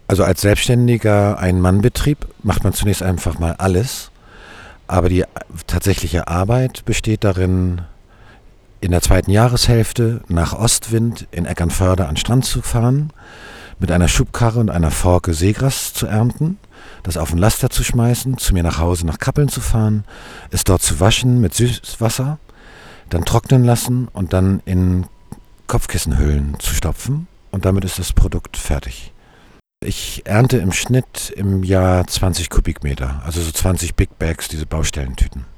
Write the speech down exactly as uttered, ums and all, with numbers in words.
Also als selbstständiger Ein-Mann-Betrieb macht man zunächst einfach mal alles. Aber die tatsächliche Arbeit besteht darin, in der zweiten Jahreshälfte nach Ostwind in Eckernförde an den Strand zu fahren, mit einer Schubkarre und einer Forke Seegras zu ernten, das auf den Laster zu schmeißen, zu mir nach Hause nach Kappeln zu fahren, es dort zu waschen mit Süßwasser, dann trocknen lassen und dann in Kopfkissenhüllen zu stopfen. Und damit ist das Produkt fertig. Ich ernte im Schnitt im Jahr zwanzig Kubikmeter, also so zwanzig Big Bags, diese Baustellentüten.